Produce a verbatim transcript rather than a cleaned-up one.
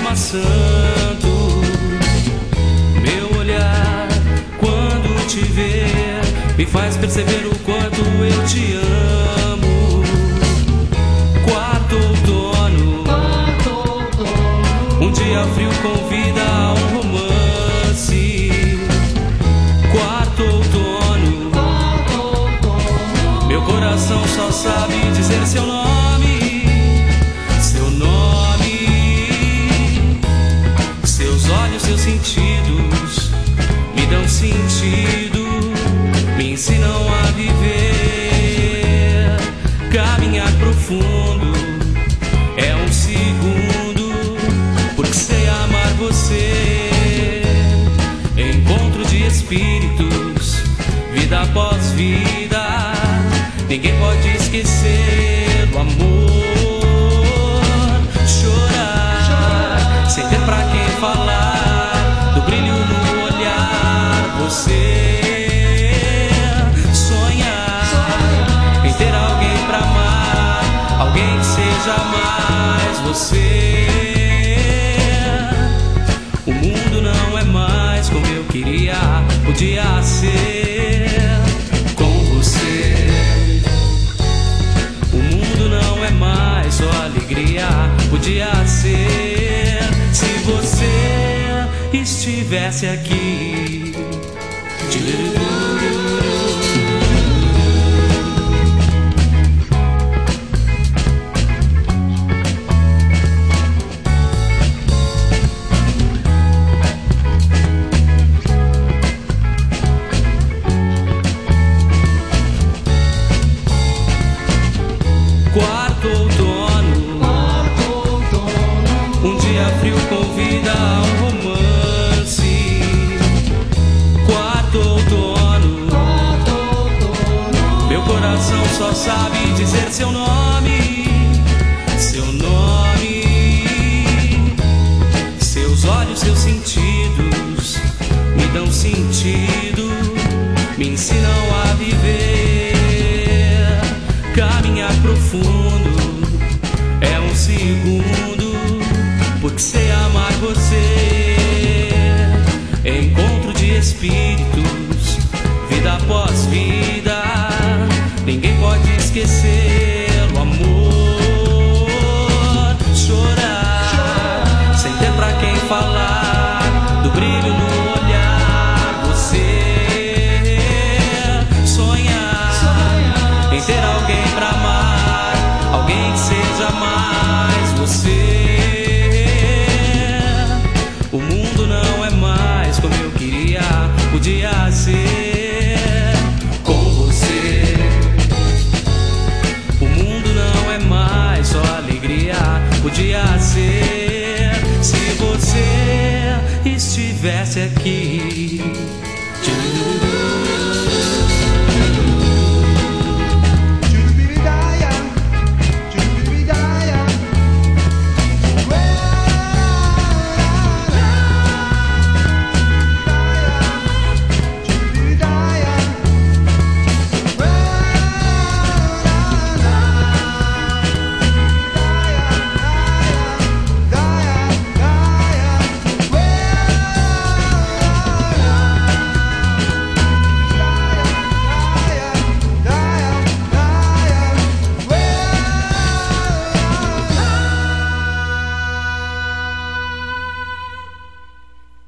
sistema santo. Meu olhar, quando te ver, me faz perceber o quanto eu te amo. Quarto outono, um dia frio convida a um romance. Quarto outono, meu coração só sabe dizer seu nome, seu nome. Seus olhos, seus sentidos me dão sentido, me ensinam a viver. Caminhar profundo é um segundo, porque sei amar você. Encontro de espíritos, vida após vida, ninguém pode esquecer o amor. Chorar, sem ter pra quem falar, do brilho no olhar. Você sonhar em ter alguém pra amar, alguém que seja mais você. O mundo não é mais como eu queria, podia ser com você. O mundo não é mais só alegria, podia ser se você estivesse aqui. Quarto outono, um dia frio convida a um romance. Quarto outono, meu coração só sabe dizer seu nome, seu nome. Seus olhos, seus sentidos me dão sentido, me ensinam a viver. Caminhar profundo é um segundo, porque sei amar você. Encontro de espíritos, vida após vida, ninguém pode esquecer o amor. Chorar, sem ter pra quem falar,